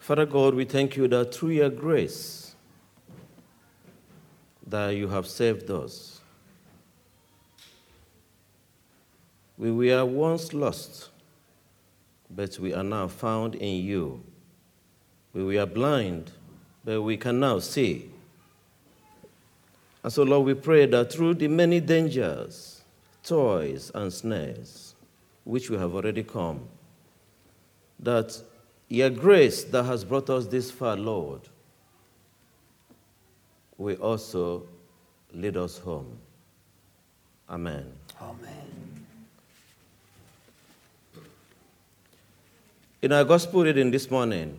Father God, we thank you that through your grace that you have saved us. We were once lost, but we are now found in you. We were blind, but we can now see. And so, Lord, we pray that through the many dangers, toils, and snares, which we have already come, that your grace that has brought us this far, Lord, will also lead us home. Amen. Amen. In our gospel reading this morning,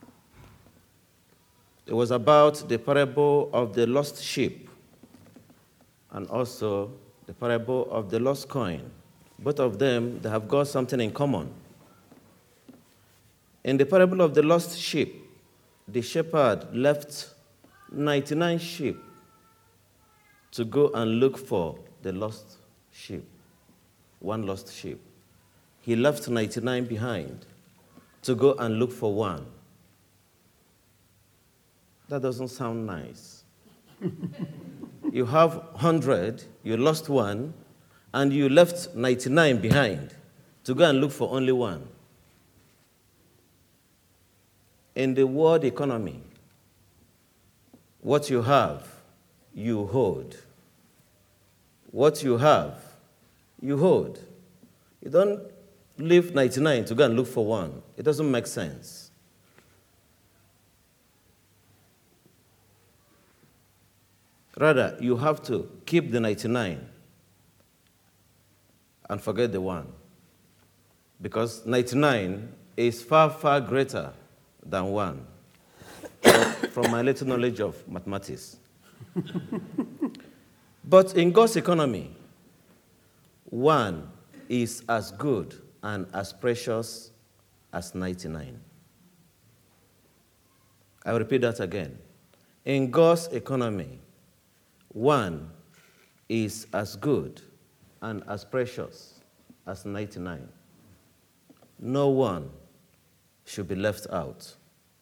it was about the parable of the lost sheep and also the parable of the lost coin. Both of them, they have got something in common. In the parable of the lost sheep, the shepherd left 99 sheep to go and look for the lost sheep, one lost sheep. He left 99 behind to go and look for one. That doesn't sound nice. You have 100, you lost one, and you left 99 behind to go and look for only one. In the world economy, what you have, you hold. What you have, you hold. You don't leave 99 to go and look for one. It doesn't make sense. Rather, you have to keep the 99 and forget the one. Because 99 is far, far greater than one, from my little knowledge of mathematics. But in God's economy, one is as good and as precious as 99. I will repeat that again. In God's economy, one is as good and as precious as 99. No one should be left out.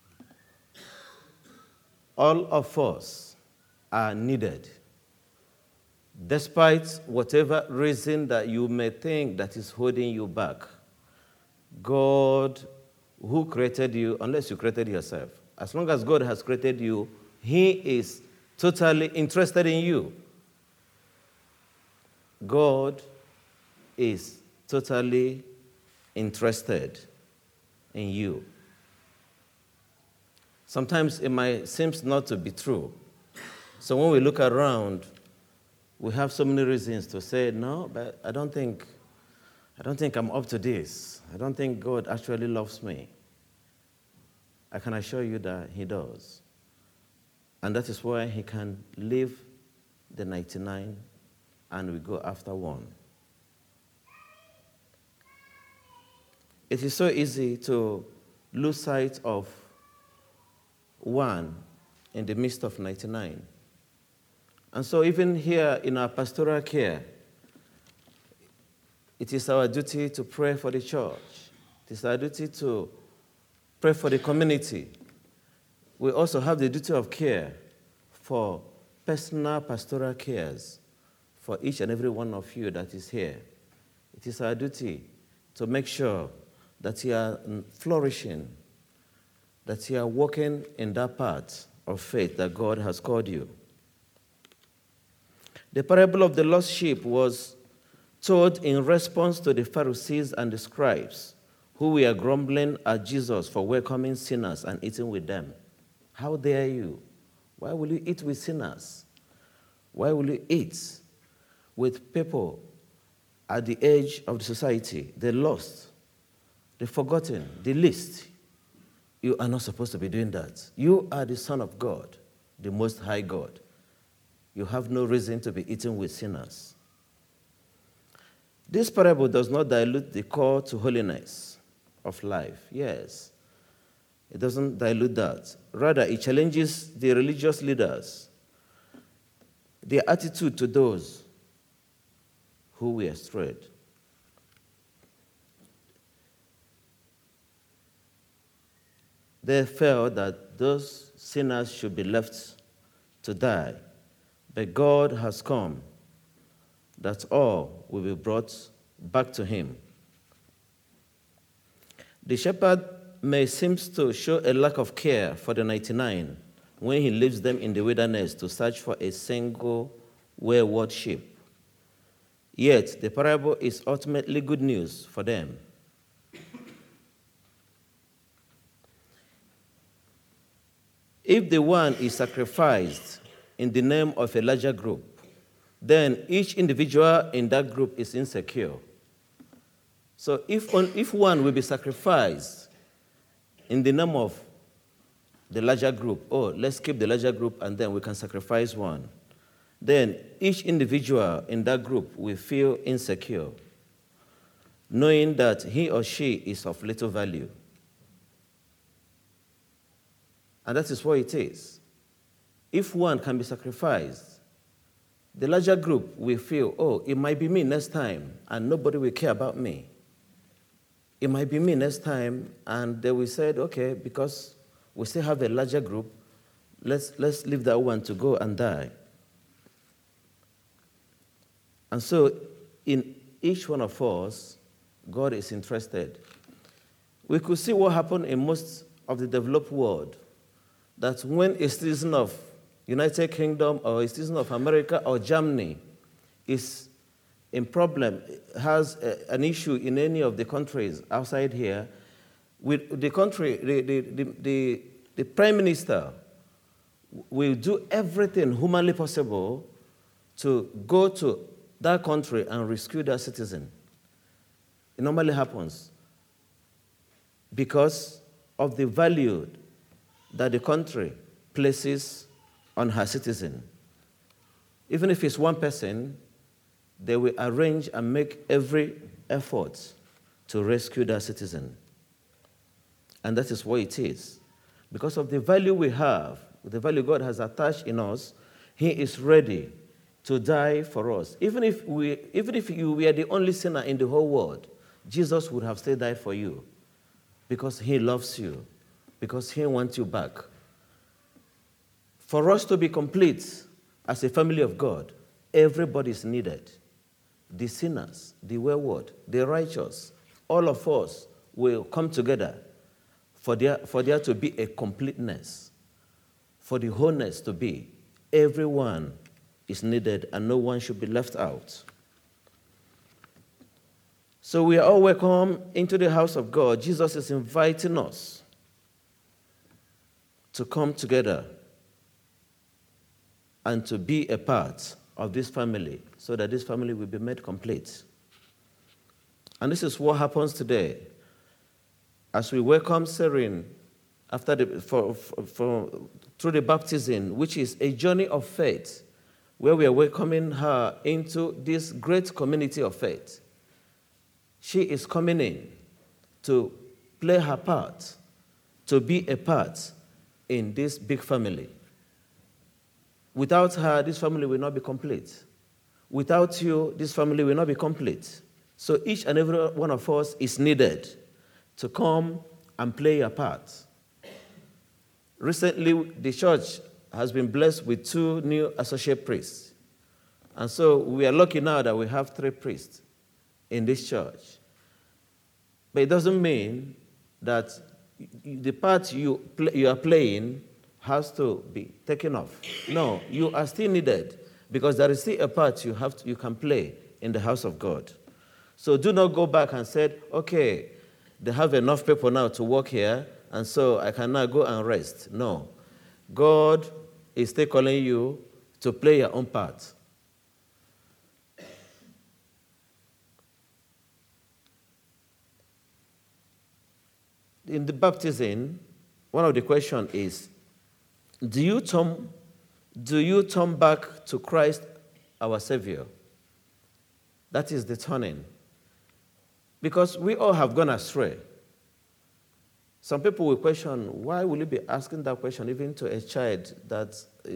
All of us are needed. Despite whatever reason that you may think that is holding you back, God, who created you, unless you created yourself, as long as God has created you, He is totally interested in you. God is totally interested in you. Sometimes it might seem not to be true. So when we look around, we have so many reasons to say, no, but I don't think I'm up to this. I don't think God actually loves me. I can assure you that He does. And that is why He can leave the 99 and we go after one. It is so easy to lose sight of one in the midst of 99. And so even here in our pastoral care, it is our duty to pray for the church. It is our duty to pray for the community. We also have the duty of care for personal pastoral cares for each and every one of you that is here. It is our duty to make sure that you are flourishing, that you are walking in that path of faith that God has called you. The parable of the lost sheep was told in response to the Pharisees and the scribes who were grumbling at Jesus for welcoming sinners and eating with them. How dare you? Why will you eat with sinners? Why will you eat with people at the edge of the society, the lost, the forgotten, the least? You are not supposed to be doing that. You are the Son of God, the Most High God. You have no reason to be eating with sinners. This parable does not dilute the call to holiness of life. Yes, it doesn't dilute that. Rather, it challenges the religious leaders, their attitude to those who were strayed. They felt that those sinners should be left to die. But God has come that all will be brought back to him. The shepherd may seem to show a lack of care for the 99 when he leaves them in the wilderness to search for a single wayward sheep. Yet the parable is ultimately good news for them. If the one is sacrificed in the name of a larger group, then each individual in that group is insecure. So if one will be sacrificed in the name of the larger group, let's keep the larger group and then we can sacrifice one, then each individual in that group will feel insecure, knowing that he or she is of little value. And that is what it is. If one can be sacrificed, the larger group will feel, it might be me next time, and nobody will care about me. It might be me next time, and they will say, okay, because we still have a larger group, let's leave that one to go and die. And so, in each one of us, God is interested. We could see what happened in most of the developed world, that when a citizen of United Kingdom or a citizen of America or Germany is in problem, has an issue in any of the countries outside here, with the country, the prime minister will do everything humanly possible to go to that country and rescue that citizen. It normally happens because of the value that the country places on her citizen. Even if it's one person, they will arrange and make every effort to rescue that citizen. And that is what it is. Because of the value we have, the value God has attached in us, he is ready to die for us. Even if you were the only sinner in the whole world, Jesus would have still died for you because he loves you, because he wants you back. For us to be complete as a family of God, everybody is needed. The sinners, the wayward, the righteous, all of us will come together for there to be a completeness, for the wholeness to be. Everyone is needed and no one should be left out. So we are all welcome into the house of God. Jesus is inviting us to come together and to be a part of this family so that this family will be made complete. And this is what happens today. As we welcome Serene through the baptism, which is a journey of faith, where we are welcoming her into this great community of faith. She is coming in to play her part, to be a part in this big family. Without her, this family will not be complete. Without you, this family will not be complete. So each and every one of us is needed to come and play a part. Recently, the church has been blessed with 2 new associate priests. And so we are lucky now that we have 3 priests in this church. But it doesn't mean that the part you are playing has to be taken off. No, you are still needed because there is still a part you can play in the house of God. So do not go back and say, okay, they have enough people now to work here, and so I can now go and rest. No. God is still calling you to play your own part. In the baptism, one of the questions is, do you turn back to Christ, our Savior? That is the turning. Because we all have gone astray. Some people will question, why will you be asking that question even to a child that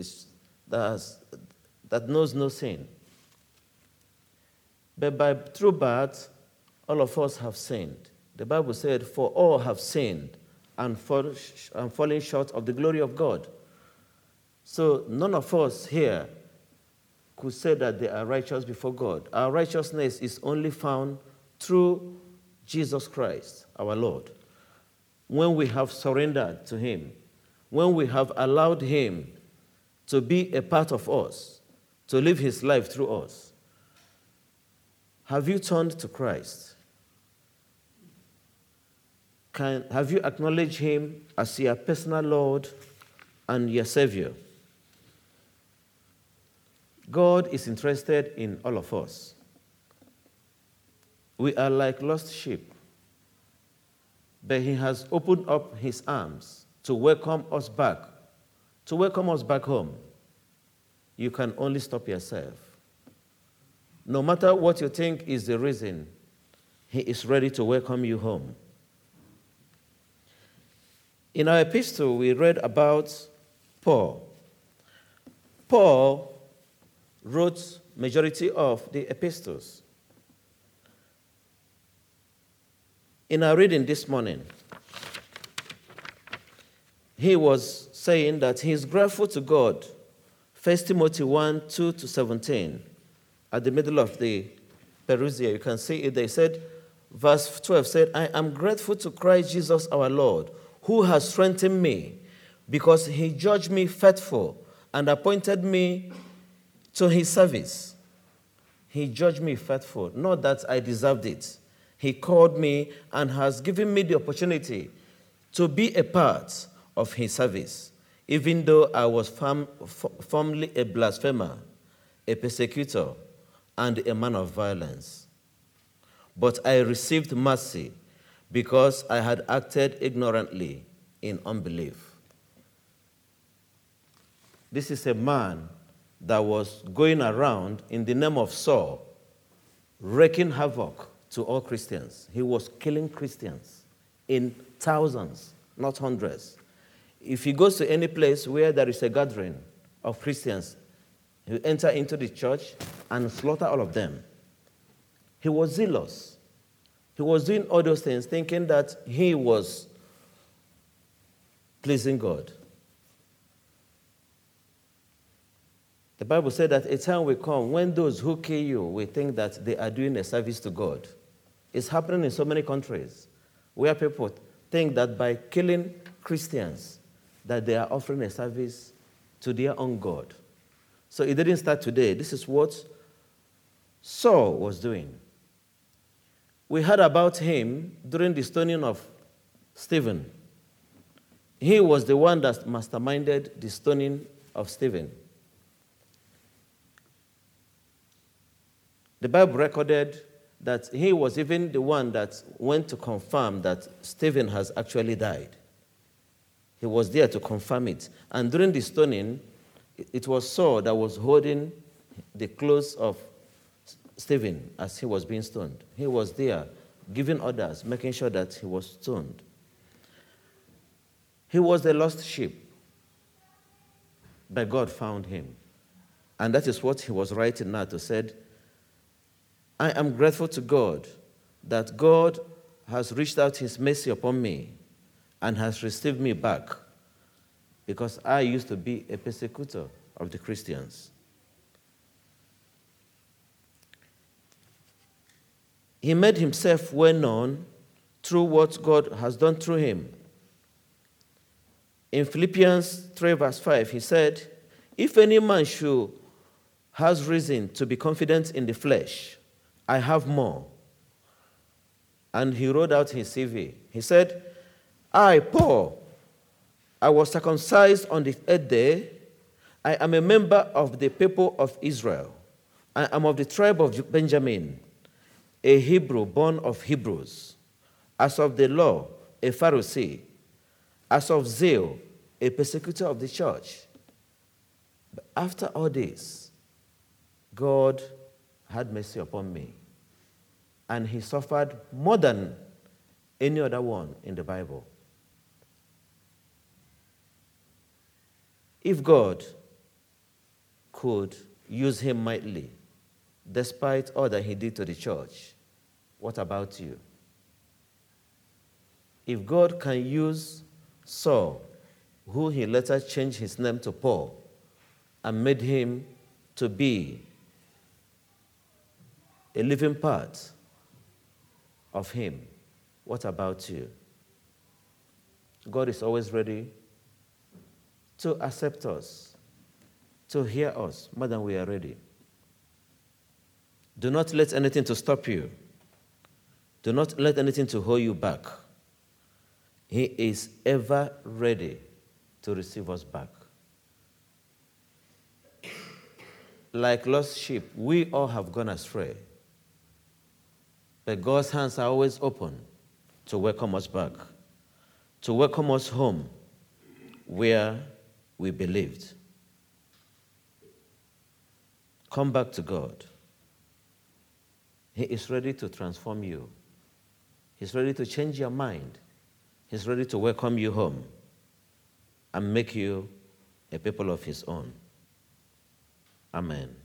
knows no sin? But through birth, all of us have sinned. The Bible said, for all have sinned and falling short of the glory of God. So none of us here could say that they are righteous before God. Our righteousness is only found through Jesus Christ, our Lord. When we have surrendered to him, when we have allowed him to be a part of us, to live his life through us. Have you turned to Christ? Have you acknowledged him as your personal Lord and your Savior? God is interested in all of us. We are like lost sheep, but he has opened up his arms to welcome us back home. You can only stop yourself. No matter what you think is the reason, he is ready to welcome you home. In our epistle, we read about Paul. Paul wrote majority of the epistles. In our reading this morning, he was saying that he is grateful to God. 1 Timothy 1, 2-17, at the middle of the Perusia, you can see it. They said, verse 12 said, I am grateful to Christ Jesus our Lord, who has strengthened me, because he judged me faithful and appointed me to his service. He judged me faithful, not that I deserved it. He called me and has given me the opportunity to be a part of his service, even though I was formerly a blasphemer, a persecutor, and a man of violence. But I received mercy because I had acted ignorantly in unbelief. This is a man that was going around in the name of Saul, wreaking havoc to all Christians. He was killing Christians in thousands, not hundreds. If he goes to any place where there is a gathering of Christians, he will enter into the church and slaughter all of them. He was zealous. He was doing all those things thinking that he was pleasing God. The Bible said that a time will come when those who kill you will think that they are doing a service to God. It's happening in so many countries where people think that by killing Christians, that they are offering a service to their own God. So it didn't start today. This is what Saul was doing. We heard about him during the stoning of Stephen. He was the one that masterminded the stoning of Stephen. The Bible recorded that he was even the one that went to confirm that Stephen has actually died. He was there to confirm it. And during the stoning, it was Saul that was holding the clothes of Stephen as he was being stoned. He was there giving orders, making sure that he was stoned. He was the lost sheep, but God found him. And that is what he was writing now to say, I am grateful to God that God has reached out his mercy upon me and has received me back, because I used to be a persecutor of the Christians. He made himself well known through what God has done through him. In Philippians 3 verse 5, he said, if any man has reason to be confident in the flesh, I have more. And he wrote out his CV. He said, I, Paul, I was circumcised on the 8th day. I am a member of the people of Israel. I am of the tribe of Benjamin, a Hebrew born of Hebrews. As of the law, a Pharisee. As of zeal, a persecutor of the church. But after all this, God had mercy upon me. And he suffered more than any other one in the Bible. If God could use him mightily, despite all that he did to the church, what about you? If God can use Saul, who he later changed his name to Paul and made him to be a living part of him. What about you? God is always ready to accept us, to hear us more than we are ready. Do not let anything to stop you. Do not let anything to hold you back. He is ever ready to receive us back. Like lost sheep, we all have gone astray. But God's hands are always open to welcome us back, to welcome us home where we believed. Come back to God. He is ready to transform you. He's ready to change your mind. He's ready to welcome you home and make you a people of his own. Amen.